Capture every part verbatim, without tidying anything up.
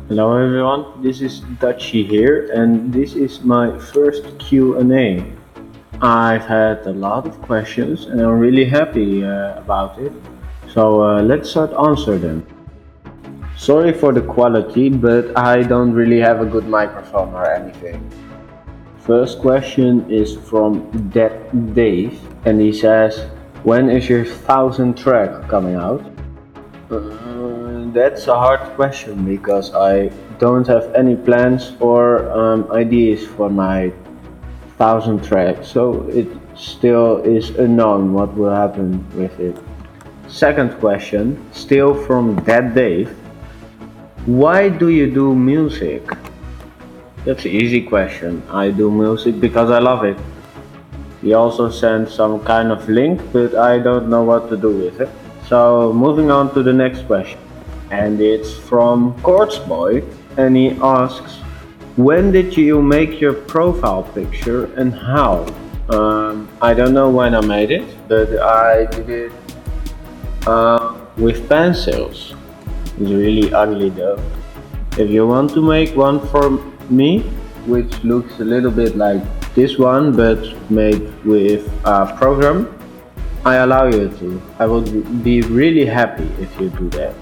Hello everyone, this is Dutchy here and this is my first Q and A. I've had a lot of questions and I'm really happy uh, about it. So uh, let's start answer them. Sorry for the quality, but I don't really have a good microphone or anything. First question is from Da- Dave and he says, when is your thousand track coming out? Uh, that's a hard question because I don't have any plans or um, ideas for my thousand track, so it still is unknown what will happen with it. Second question, still from that Dave. Why do you do music? That's an easy question. I do music because I love it. He also sent some kind of link, but I don't know what to do with it. So moving on to the next question. And it's from Chords Boy, and he asks, when did you make your profile picture and how? Um, I don't know when I made it, but I did it uh, with pencils. It's really ugly though. If you want to make one for me, which looks a little bit like this one but made with a program, I allow you to. I would be really happy if you do that.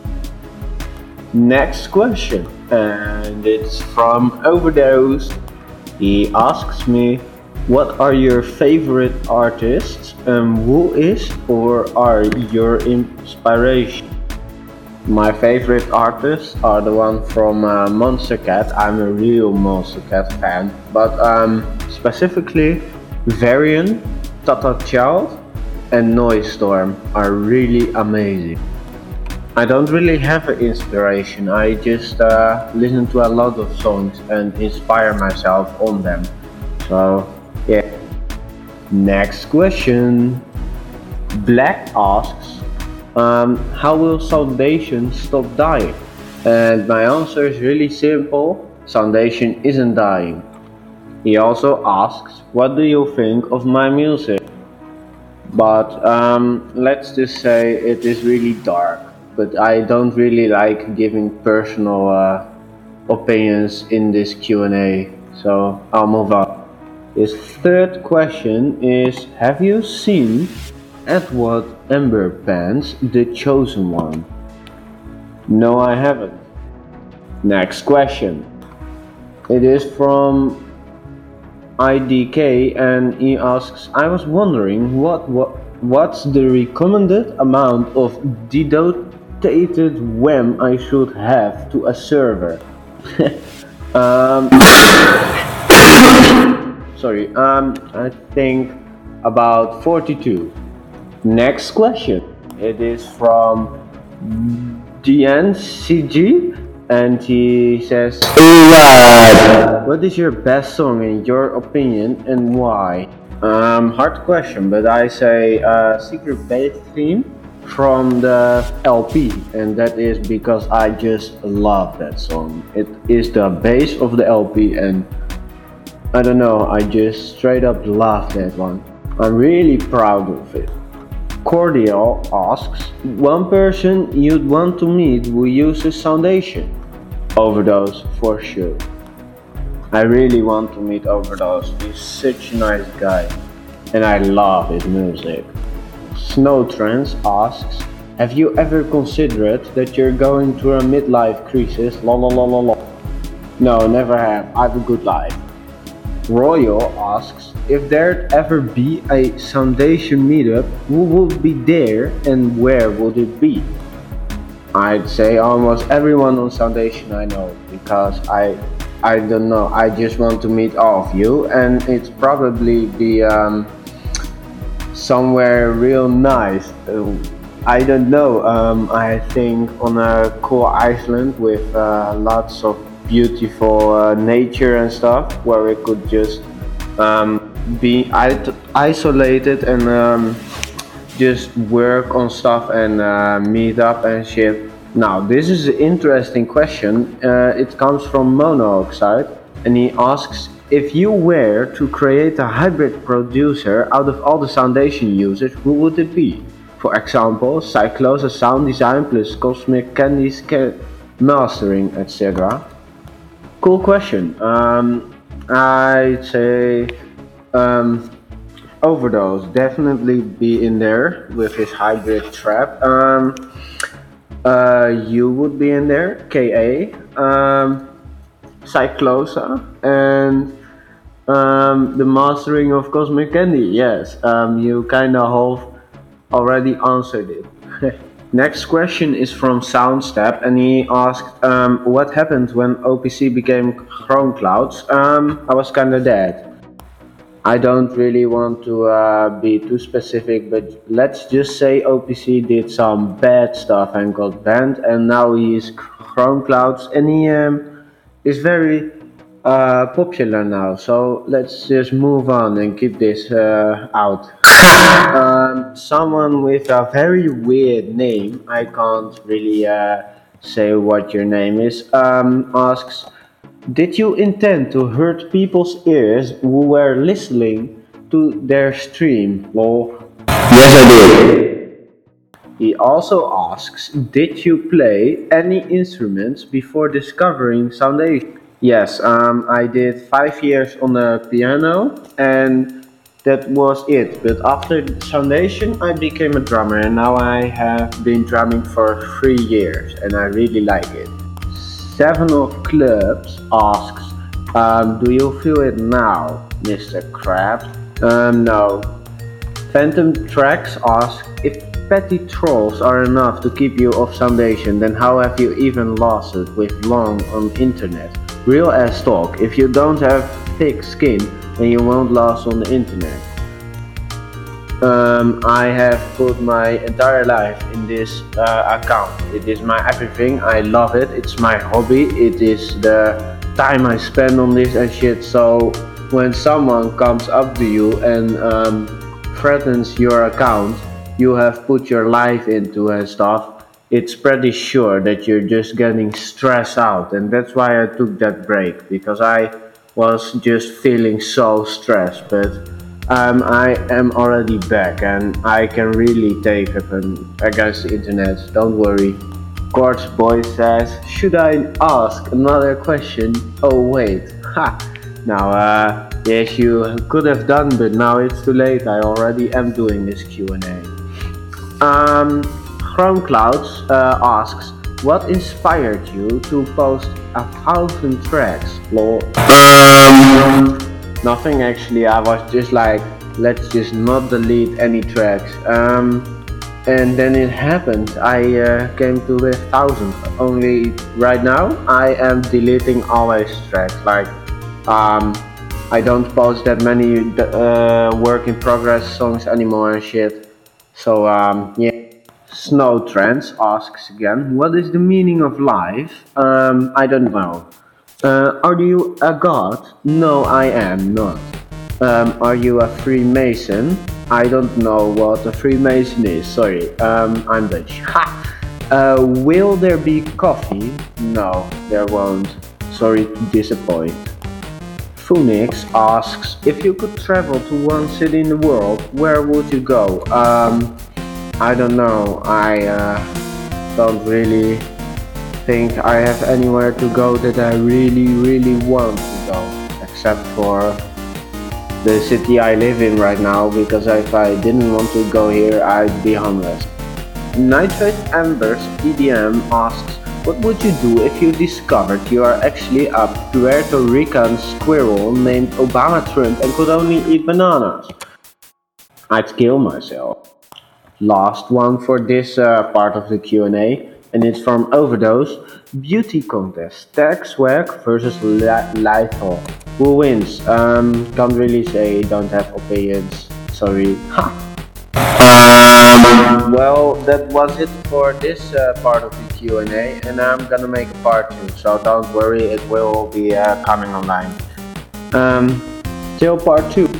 Next question, and it's from Overdose. He asks me, what are your favorite artists and who is or are your inspiration? My favorite artists are the one from uh, Monster Cat. I'm a real Monster Cat fan, but um, specifically Varian, Tata Child, and Noise Storm are really amazing. I don't really have an inspiration. I just uh, listen to a lot of songs and inspire myself on them. So, yeah. Next question. Black asks, um, how will Foundation stop dying? And my answer is really simple. Foundation isn't dying. He also asks, what do you think of my music? But um, let's just say it is really dark. But I don't really like giving personal uh, opinions in this Q and A, so I'll move on. His third question is: have you seen Edward Amber Pants, The Chosen One? No, I haven't. Next question. It is from I D K and he asks, I was wondering what, what what's the recommended amount of dedotated W A M I should have to a server? um, sorry, um, I think about forty-two. Next question. It is from D N C G and he says, what is your best song in your opinion and why? Um, hard question, but I say uh, Secret Base theme from the L P, and that is because I just love that song. It is the base of the L P, and I don't know, I just straight up love that one. I'm really proud of it. Cordial asks, one person you'd want to meet who uses Foundation? Overdose, for sure. I really want to meet Overdose. He's such a nice guy, and I love his music. Snow Trance asks, have you ever considered that you're going through a midlife crisis? La la la la la. No, never have. I have a good life. Royal asks, if there'd ever be a Foundation meetup, who would be there and where would it be? I'd say almost everyone on Foundation I know, because I I don't know, I just want to meet all of you, and it's probably be um, somewhere real nice. Uh, I don't know, um, I think on a cool island with uh, lots of beautiful uh, nature and stuff, where we could just um, be I- isolated and um, just work on stuff and uh, meet up and shit. Now, this is an interesting question. Uh, it comes from Monoxide, and he asks, if you were to create a hybrid producer out of all the Foundation users, who would it be? For example, Cyclosa sound design plus Cosmic Candy's ca- mastering, et cetera. Cool question. Um, I'd say um, Overdose definitely be in there with his hybrid trap. Um, uh, you would be in there, K A, um, Cyclosa, and um, the mastering of Cosmic Candy. Yes, um, you kind of already answered it. Next question is from Soundstep, and he asked, um, "What happened when O P C became Chrome Clouds?" Um, I was kinda dead. I don't really want to uh, be too specific, but let's just say O P C did some bad stuff and got banned, and now he is Chrome Clouds, and he um, is very uh, popular now. So let's just move on and keep this uh, out. Um, someone with a very weird name, I can't really uh, say what your name is, um, asks, did you intend to hurt people's ears who were listening to their stream? Lol. Yes, I did. He also asks, did you play any instruments before discovering Soundation? Yes, um, I did five years on the piano, and that was it. But after the Foundation, I became a drummer, and now I have been drumming for three years, and I really like it. Seven of Clubs asks, um, do you feel it now, Mister Krabs? Um, no. Phantom Tracks asks, if petty trolls are enough to keep you off Foundation, then how have you even lasted with long on internet? Real ass talk, if you don't have thick skin, then you won't last on the internet. Um, I have put my entire life in this uh, account. It is my everything, I love it, it's my hobby, it is the time I spend on this and shit. So when someone comes up to you and um, threatens your account you have put your life into and stuff, it's pretty sure that you're just getting stressed out, and that's why I took that break, because I was just feeling so stressed. But um, I am already back and I can really take it against the internet, don't worry. Quartz Boy says, should I ask another question? Oh wait, ha! Now, uh, yes, you could have done, but now it's too late. I already am doing this Q and A. Um, Chrome Clouds uh, asks, what inspired you to post a thousand tracks? Lol. Um, nothing actually. I was just like, let's just not delete any tracks. Um, and then it happened. I uh, came to a thousand. Only right now I am deleting always tracks. Like, um, I don't post that many uh, work in progress songs anymore and shit. So um, yeah. Snow Trends asks again, what is the meaning of life? Um, I don't know. Uh, are you a god? No, I am not. Um, are you a Freemason? I don't know what a Freemason is, sorry, um, I'm Dutch. Ha! Uh, will there be coffee? No, there won't. Sorry to disappoint. Phoenix asks, if you could travel to one city in the world, where would you go? Um, I don't know, I uh, don't really think I have anywhere to go that I really really want to go, except for the city I live in right now, because if I didn't want to go here I'd be homeless. Nitrate Embers E D M asks, what would you do if you discovered you are actually a Puerto Rican squirrel named Obama Trump and could only eat bananas? I'd kill myself. Last one for this uh, part of the Q and A, and it's from Overdose. Beauty contest, Tag Swag versus Lethal. Who wins? Um, can't really say, don't have opinions, sorry. Ha! Um, well, that was it for this uh, part of the Q and A, and I'm gonna make a part two, so don't worry, it will be uh, coming online. Um, till part two.